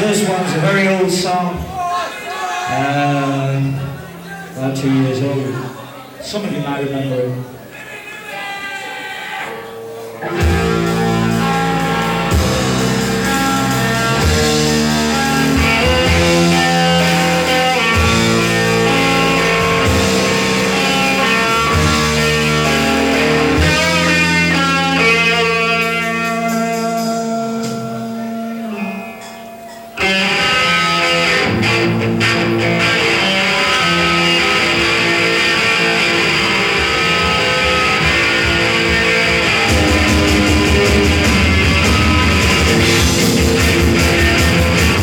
first one's a very old song, about 2 years old. Some of you might remember it.